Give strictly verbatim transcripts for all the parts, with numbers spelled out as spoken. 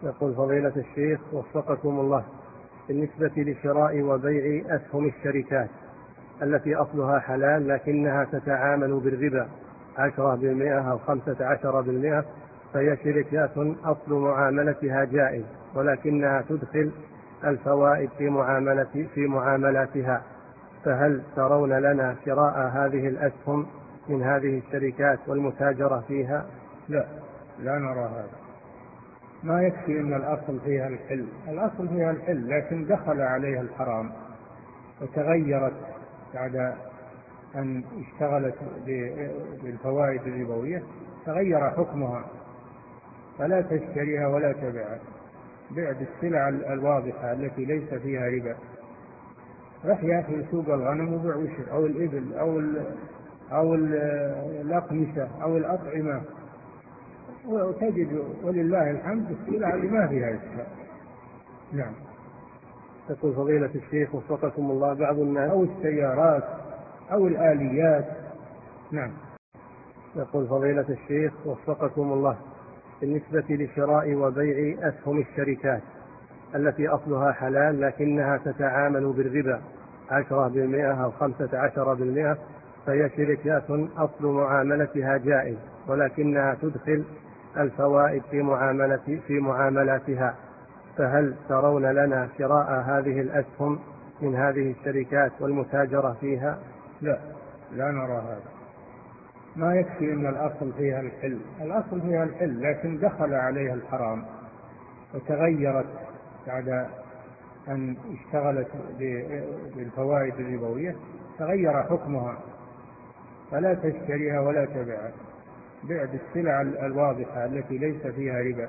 يقول فضيلة الشيخ وفقكم الله، بالنسبة لشراء وبيع أسهم الشركات التي أصلها حلال لكنها تتعامل بالربا عشرة بالمئة أو خمسة عشر بالمئة، فهي شركات أصل معاملتها جائز ولكنها تدخل الفوائد في معاملة في معاملاتها، فهل ترون لنا شراء هذه الأسهم من هذه الشركات والمتاجرة فيها؟ لا، لا نرى هذا. ما يكفي أن الأصل فيها الحل، الأصل فيها الحل لكن دخل عليها الحرام وتغيرت بعد أن اشتغلت بالفوائد الربوية، تغير حكمها، فلا تشتريها ولا تبيعها. بيع بالسلع الواضحة التي ليس فيها ربا. رح يأكل سوق الغنم وبيع وشر أو الإبل أو ال أو الأقمشة أو الأطعمة، وتجد ولله الحمد السلع اللي ما فيها إشكال. نعم. يقول فضيلة الشيخ وفقكم الله، بعض الناس أو السيارات أو الآليات. نعم. يقول فضيلة الشيخ وفقكم الله، بالنسبة لشراء وبيع أسهم الشركات التي أصلها حلال لكنها تتعامل بالربا عشرة بالمئة أو خمسة عشر بالمئة، فهي شركات أصل معاملتها جائز ولكنها تدخل الفوائد في معاملة في معاملاتها، فهل ترون لنا شراء هذه الأسهم من هذه الشركات والمتاجرة فيها؟ لا، لا نرى هذا. ما يكفي أن الأصل فيها الحل، الأصل فيها الحل لكن دخل عليها الحرام وتغيرت بعد أن اشتغلت بالفوائد الربوية، تغير حكمها، فلا تشتريها ولا تبيعها. بيع بالسلع الواضحة التي ليس فيها ربا.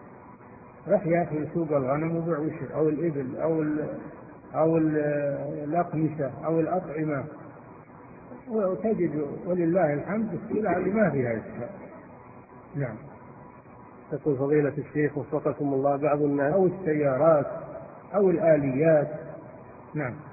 رح يأكل سوق الغنم وبيع وشر أو الإبل أو ال أو ال الأقمشة أو الأطعمة، وتجد ولله الحمد السلع اللي ما فيها إشكال. نعم. يقول فضيلة الشيخ وفقكم الله، بعض الناس أو السيارات أو الآليات. نعم.